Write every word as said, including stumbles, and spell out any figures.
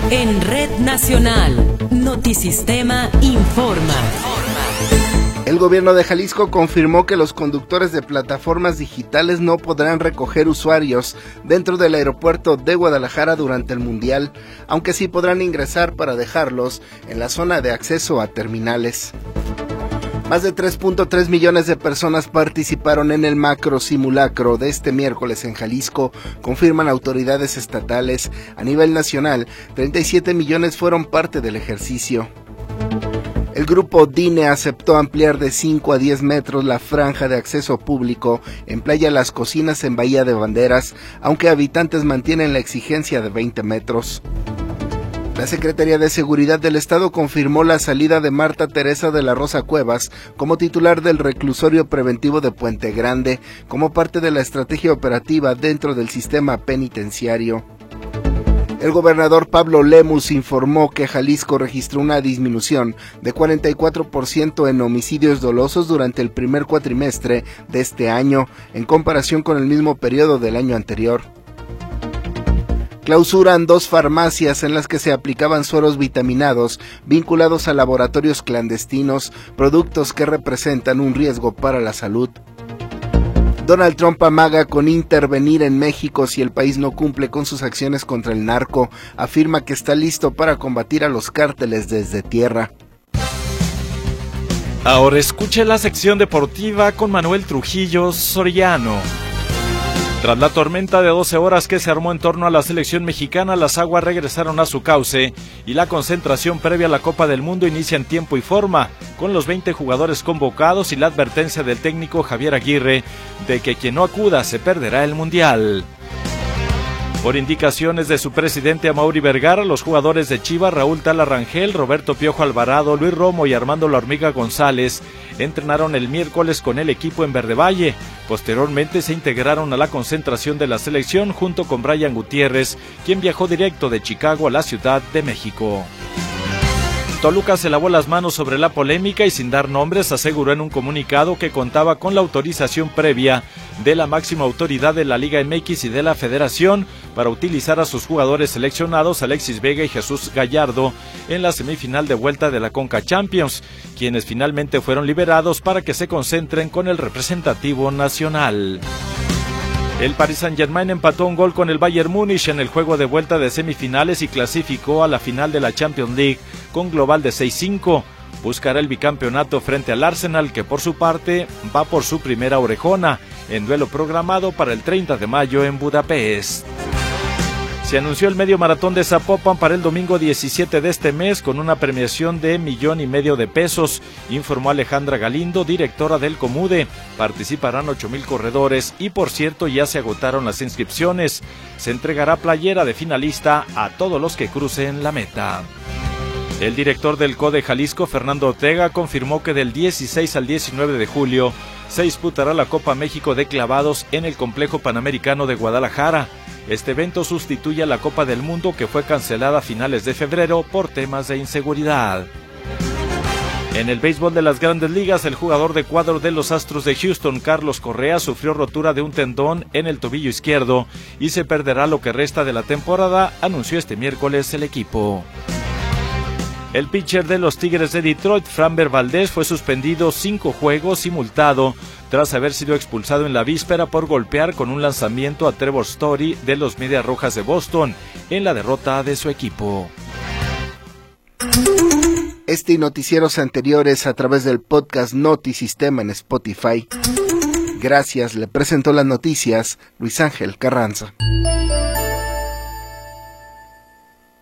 En Red Nacional, Notisistema informa. El gobierno de Jalisco confirmó que los conductores de plataformas digitales no podrán recoger usuarios dentro del aeropuerto de Guadalajara durante el Mundial, aunque sí podrán ingresar para dejarlos en la zona de acceso a terminales. Más de tres punto tres millones de personas participaron en el macro simulacro de este miércoles en Jalisco, confirman autoridades estatales. A nivel nacional, treinta y siete millones fueron parte del ejercicio. El grupo D I N E aceptó ampliar de cinco a diez metros la franja de acceso público en Playa Las Cocinas en Bahía de Banderas, aunque habitantes mantienen la exigencia de veinte metros. La Secretaría de Seguridad del Estado confirmó la salida de Marta Teresa de la Rosa Cuevas como titular del reclusorio preventivo de Puente Grande, como parte de la estrategia operativa dentro del sistema penitenciario. El gobernador Pablo Lemus informó que Jalisco registró una disminución de cuarenta y cuatro por ciento en homicidios dolosos durante el primer cuatrimestre de este año, en comparación con el mismo periodo del año anterior. Clausuran dos farmacias en las que se aplicaban sueros vitaminados vinculados a laboratorios clandestinos, productos que representan un riesgo para la salud. Donald Trump amaga con intervenir en México si el país no cumple con sus acciones contra el narco. Afirma que está listo para combatir a los cárteles desde tierra. Ahora escuche la sección deportiva con Manuel Trujillo Soriano. Tras la tormenta de doce horas que se armó en torno a la selección mexicana, las aguas regresaron a su cauce y la concentración previa a la Copa del Mundo inicia en tiempo y forma, con los veinte jugadores convocados y la advertencia del técnico Javier Aguirre de que quien no acuda se perderá el Mundial. Por indicaciones de su presidente Amaury Vergara, los jugadores de Chivas, Raúl Tala Rangel, Roberto Piojo Alvarado, Luis Romo y Armando La Hormiga González, entrenaron el miércoles con el equipo en Verde Valle. Posteriormente se integraron a la concentración de la selección junto con Brian Gutiérrez, quien viajó directo de Chicago a la Ciudad de México. Toluca se lavó las manos sobre la polémica y sin dar nombres aseguró en un comunicado que contaba con la autorización previa de la máxima autoridad de la Liga M X y de la Federación para utilizar a sus jugadores seleccionados Alexis Vega y Jesús Gallardo en la semifinal de vuelta de la Conca Champions, quienes finalmente fueron liberados para que se concentren con el representativo nacional. El Paris Saint-Germain empató un gol con el Bayern Múnich en el juego de vuelta de semifinales y clasificó a la final de la Champions League con global de seis cinco. Buscará el bicampeonato frente al Arsenal, que por su parte va por su primera orejona, en duelo programado para el treinta de mayo en Budapest. Se anunció el medio maratón de Zapopan para el domingo diecisiete de este mes con una premiación de millón y medio de pesos, informó Alejandra Galindo, directora del Comude. Participarán ocho mil corredores y por cierto ya se agotaron las inscripciones. Se entregará playera de finalista a todos los que crucen la meta. El director del CODE Jalisco, Fernando Ortega, confirmó que del dieciséis al diecinueve de julio se disputará la Copa México de Clavados en el Complejo Panamericano de Guadalajara. Este evento sustituye a la Copa del Mundo que fue cancelada a finales de febrero por temas de inseguridad. En el béisbol de las Grandes Ligas, el jugador de cuadro de los Astros de Houston, Carlos Correa, sufrió rotura de un tendón en el tobillo izquierdo y se perderá lo que resta de la temporada, anunció este miércoles el equipo. El pitcher de los Tigres de Detroit, Framber Valdez, fue suspendido cinco juegos y multado tras haber sido expulsado en la víspera por golpear con un lanzamiento a Trevor Story de los Medias Rojas de Boston en la derrota de su equipo. Este y noticieros anteriores a través del podcast Notisistema en Spotify. Gracias, le presentó las noticias Luis Ángel Carranza.